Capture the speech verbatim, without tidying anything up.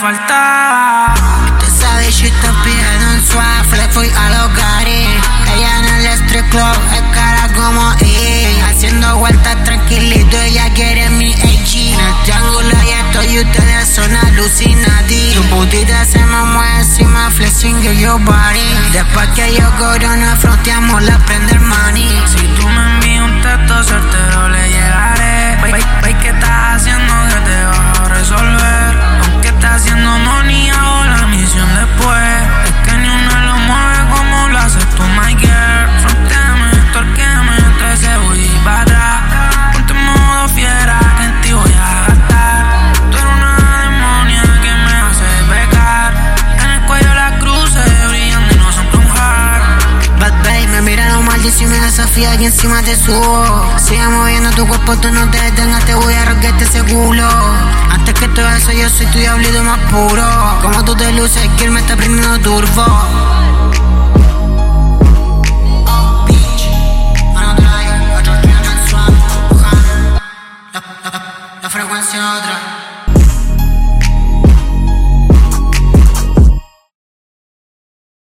faltaba. Tú sabes, yo estoy pidiendo un suave, fui a los garis. Ella en el street club, es cara como E. Haciendo vueltas tranquilito, ella quiere mi A G. En el triángulo ya estoy y ustedes son alucinati. Tu putita se me mueve encima, flexing your body. Después que yo corona, fronteamos la prender money. Si tú me envías un texto certero, le llegaré. Ve, ve que estás haciendo que te vas a resolver. Aunque estás haciendo money, hago la misión después. Es que ni uno lo mueve como lo haces tú, my girl. Fronteame, torquéame, entonces voy para atrás. Ponte en modo fiera, que en ti voy a gastar. Tú eres una demonia que me hace pecar. En el cuello las cruces brillando y no son con heart. Bad Bay, me miraron mal y si me desafía y encima te subo. Sigue moviendo tu cuerpo, tú no te detengas, te voy a roquearte ese culo. Antes que todo eso yo soy tu diablito más puro. Como tú te luces, que él me está prendiendo turbo.